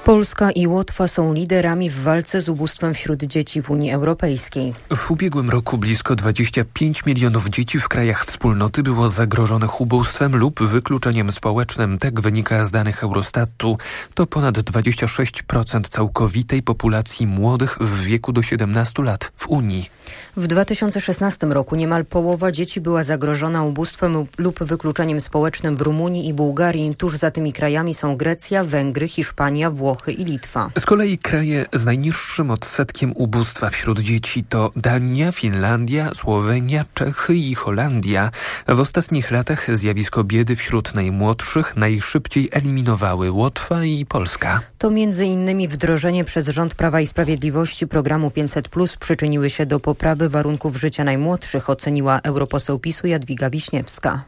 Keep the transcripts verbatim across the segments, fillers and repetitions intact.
Polska i Łotwa są liderami w walce z ubóstwem wśród dzieci w Unii Europejskiej. W ubiegłym roku blisko dwadzieścia pięć milionów dzieci w krajach wspólnoty było zagrożonych ubóstwem lub wykluczeniem społecznym. Tak wynika z danych Eurostatu. To ponad dwadzieścia sześć procent całkowitej populacji młodych w wieku do siedemnastu lat w Unii. W dwa tysiące szesnastym roku niemal połowa dzieci była zagrożona ubóstwem lub wykluczeniem społecznym w Rumunii i Bułgarii. Tuż za tymi krajami są Grecja, Węgry, Hiszpania, Włochy i Litwa. Z kolei kraje z najniższym odsetkiem ubóstwa wśród dzieci to Dania, Finlandia, Słowenia, Czechy i Holandia. W ostatnich latach zjawisko biedy wśród najmłodszych najszybciej eliminowały Łotwa i Polska. To między innymi wdrożenie przez rząd Prawa i Sprawiedliwości programu pięćset plus przyczyniły się do poprawy warunków życia najmłodszych, oceniła europoseł PiSu Jadwiga Wiśniewska.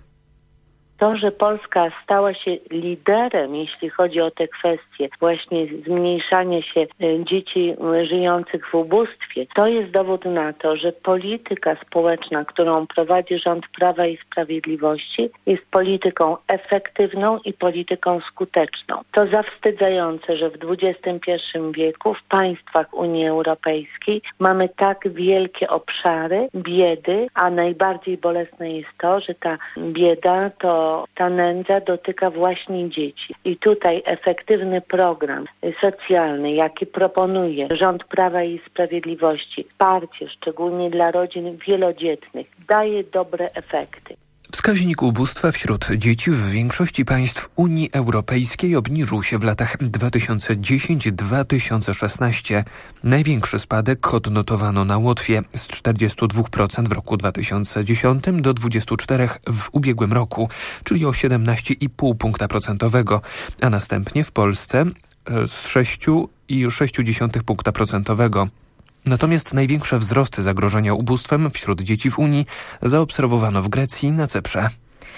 To, że Polska stała się liderem, jeśli chodzi o te kwestie właśnie zmniejszania się dzieci żyjących w ubóstwie, to jest dowód na to, że polityka społeczna, którą prowadzi rząd Prawa i Sprawiedliwości, jest polityką efektywną i polityką skuteczną. To zawstydzające, że w dwudziestym pierwszym wieku w państwach Unii Europejskiej mamy tak wielkie obszary biedy, a najbardziej bolesne jest to, że ta bieda to ta nędza dotyka właśnie dzieci. I tutaj efektywny program socjalny, jaki proponuje rząd Prawa i Sprawiedliwości, wsparcie szczególnie dla rodzin wielodzietnych, daje dobre efekty. Wskaźnik ubóstwa wśród dzieci w większości państw Unii Europejskiej obniżył się w latach dwa tysiące dziesiątym do dwa tysiące szesnastego. Największy spadek odnotowano na Łotwie z czterdziestu dwóch procent w roku dwa tysiące dziesiątym do dwudziestu czterech procent w ubiegłym roku, czyli o siedemnaście i pół punkta procentowego, a następnie w Polsce z sześciu i sześciu dziesiątych punkta procentowego. Natomiast największe wzrosty zagrożenia ubóstwem wśród dzieci w Unii zaobserwowano w Grecji i na Cyprze.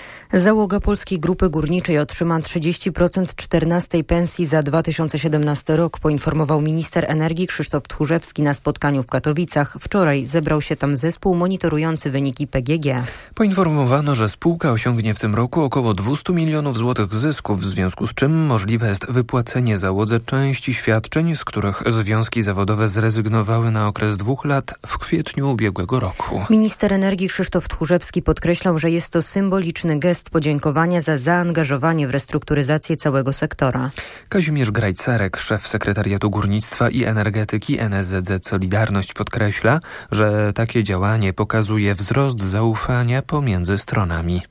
Załoga Polskiej Grupy Górniczej otrzyma trzydzieści procent czternastej pensji za dwa tysiące siedemnasty rok, poinformował minister energii Krzysztof Tchórzewski na spotkaniu w Katowicach. Wczoraj zebrał się tam zespół monitorujący wyniki P G G. Poinformowano, że spółka osiągnie w tym roku około dwieście milionów złotych zysków, w związku z czym możliwe jest wypłacenie załodze części świadczeń, z których związki zawodowe zrezygnowały na okres dwóch lat w kwietniu ubiegłego roku. Minister energii Krzysztof Tchórzewski podkreślał, że jest to symboliczny gest podziękowania za zaangażowanie w restrukturyzację całego sektora. Kazimierz Grajcarek, szef Sekretariatu Górnictwa i Energetyki N S Z Z Solidarność, podkreśla, że takie działanie pokazuje wzrost zaufania pomiędzy stronami.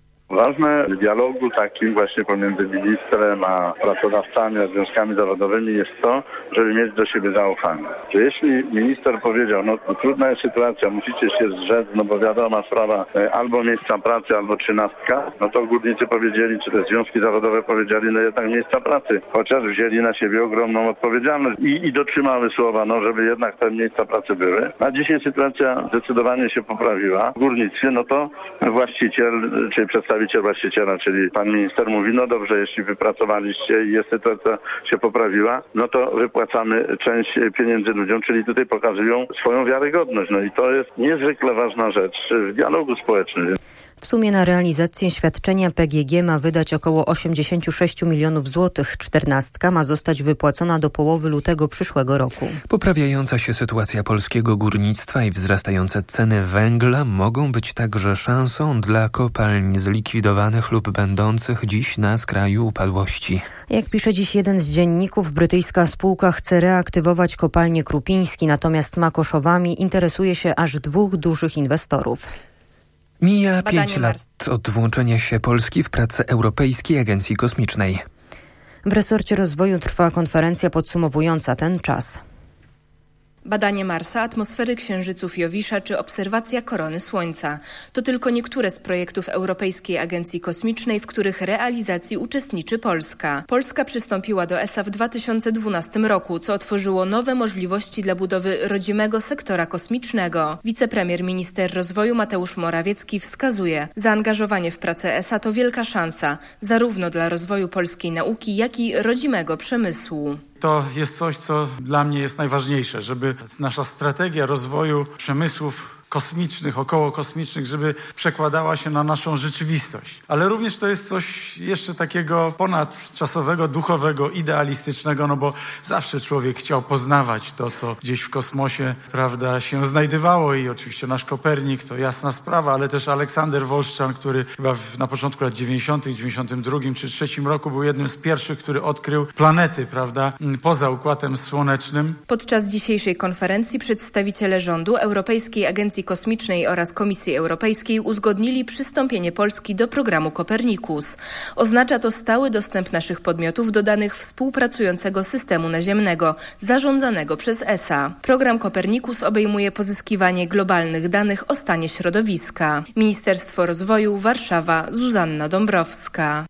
Ważne w dialogu takim właśnie pomiędzy ministrem a pracodawcami, a związkami zawodowymi jest to, żeby mieć do siebie zaufanie. Że jeśli minister powiedział, no trudna jest sytuacja, musicie się zrzec, no bo wiadoma sprawa, albo miejsca pracy, albo trzynastka, no to górnicy powiedzieli, czy te związki zawodowe powiedzieli, no jednak miejsca pracy, chociaż wzięli na siebie ogromną odpowiedzialność i, i dotrzymały słowa, no żeby jednak te miejsca pracy były. A dzisiaj sytuacja zdecydowanie się poprawiła. W górnictwie, no to właściciel, czy przedstawiciel właściciela, czyli pan minister mówi, no dobrze, jeśli wypracowaliście i jest sytuacja się poprawiła, no to wypłacamy część pieniędzy ludziom, czyli tutaj pokazują swoją wiarygodność. No i to jest niezwykle ważna rzecz w dialogu społecznym. W sumie na realizację świadczenia P G G ma wydać około osiemdziesiąt sześć milionów złotych. Czternastka ma zostać wypłacona do połowy lutego przyszłego roku. Poprawiająca się sytuacja polskiego górnictwa i wzrastające ceny węgla mogą być także szansą dla kopalń zlikwidowanych lub będących dziś na skraju upadłości. Jak pisze dziś jeden z dzienników, brytyjska spółka chce reaktywować kopalnię Krupiński, natomiast Makoszowami interesuje się aż dwóch dużych inwestorów. Mija pięć lat od włączenia się Polski w pracę Europejskiej Agencji Kosmicznej. W resorcie rozwoju trwa konferencja podsumowująca ten czas. Badanie Marsa, atmosfery księżyców Jowisza czy obserwacja korony Słońca. To tylko niektóre z projektów Europejskiej Agencji Kosmicznej, w których realizacji uczestniczy Polska. Polska przystąpiła do E S A w dwa tysiące dwunastym roku, co otworzyło nowe możliwości dla budowy rodzimego sektora kosmicznego. Wicepremier minister rozwoju Mateusz Morawiecki wskazuje, zaangażowanie w pracę E S A to wielka szansa, zarówno dla rozwoju polskiej nauki, jak i rodzimego przemysłu. To jest coś, co dla mnie jest najważniejsze, żeby nasza strategia rozwoju przemysłów kosmicznych, okołokosmicznych, żeby przekładała się na naszą rzeczywistość. Ale również to jest coś jeszcze takiego ponadczasowego, duchowego, idealistycznego, no bo zawsze człowiek chciał poznawać to, co gdzieś w kosmosie, prawda, się znajdywało i oczywiście nasz Kopernik to jasna sprawa, ale też Aleksander Wolszczan, który chyba w, na początku lat dziewięćdziesiątych, dziewięćdziesiątym drugim czy trzecim roku był jednym z pierwszych, który odkrył planety, prawda, poza Układem Słonecznym. Podczas dzisiejszej konferencji przedstawiciele rządu, Europejskiej Agencji Kosmicznej oraz Komisji Europejskiej uzgodnili przystąpienie Polski do programu Kopernikus. Oznacza to stały dostęp naszych podmiotów do danych współpracującego systemu naziemnego, zarządzanego przez E S A. Program Kopernikus obejmuje pozyskiwanie globalnych danych o stanie środowiska. Ministerstwo Rozwoju, Warszawa, Zuzanna Dąbrowska.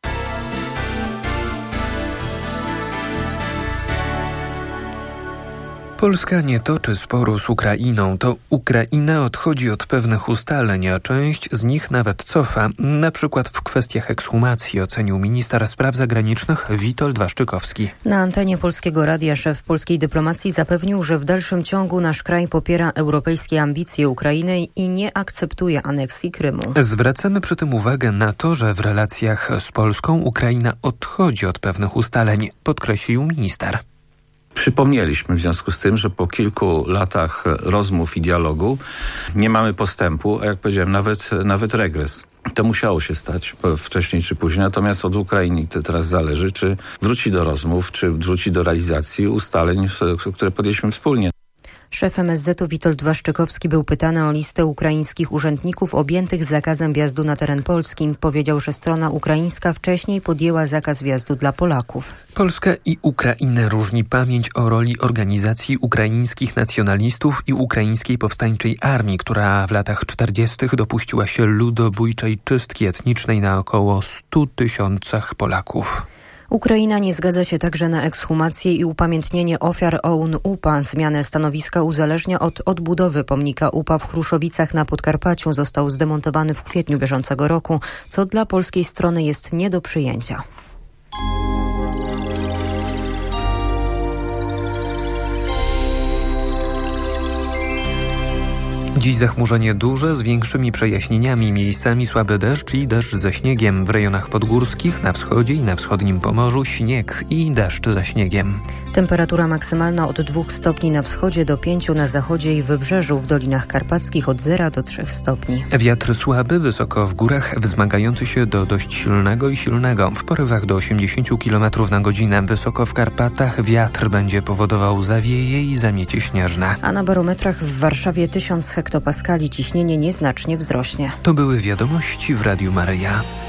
Polska nie toczy sporu z Ukrainą. To Ukraina odchodzi od pewnych ustaleń, a część z nich nawet cofa. Na przykład w kwestiach ekshumacji, ocenił minister spraw zagranicznych Witold Waszczykowski. Na antenie Polskiego Radia szef polskiej dyplomacji zapewnił, że w dalszym ciągu nasz kraj popiera europejskie ambicje Ukrainy i nie akceptuje aneksji Krymu. Zwracamy przy tym uwagę na to, że w relacjach z Polską Ukraina odchodzi od pewnych ustaleń, podkreślił minister. Przypomnieliśmy w związku z tym, że po kilku latach rozmów i dialogu nie mamy postępu, a jak powiedziałem, nawet, nawet regres. To musiało się stać wcześniej czy później, natomiast od Ukrainy teraz zależy, czy wróci do rozmów, czy wróci do realizacji ustaleń, które podjęliśmy wspólnie. Szef M S Z-u Witold Waszczykowski był pytany o listę ukraińskich urzędników objętych zakazem wjazdu na teren polski. Powiedział, że strona ukraińska wcześniej podjęła zakaz wjazdu dla Polaków. Polska i Ukrainę różni pamięć o roli organizacji ukraińskich nacjonalistów i ukraińskiej powstańczej armii, która w latach czterdziestych dopuściła się ludobójczej czystki etnicznej na około stu tysiącach Polaków. Ukraina nie zgadza się także na ekshumację i upamiętnienie ofiar O U N U P A. Zmianę stanowiska uzależnia od odbudowy pomnika U P A w Chruszowicach na Podkarpaciu. Został zdemontowany w kwietniu bieżącego roku, co dla polskiej strony jest nie do przyjęcia. Dziś zachmurzenie duże z większymi przejaśnieniami, miejscami słaby deszcz i deszcz ze śniegiem. W rejonach podgórskich, na wschodzie i na wschodnim Pomorzu śnieg i deszcz ze śniegiem. Temperatura maksymalna od dwóch stopni na wschodzie do pięciu na zachodzie i wybrzeżu, w Dolinach Karpackich od zera do trzech stopni. Wiatr słaby, wysoko w górach, wzmagający się do dość silnego i silnego, w porywach do osiemdziesięciu kilometrów na godzinę. Wysoko w Karpatach wiatr będzie powodował zawieje i zamiecie śnieżne. A na barometrach w Warszawie tysiąc hektopaskali, ciśnienie nieznacznie wzrośnie. To były wiadomości w Radiu Maryja.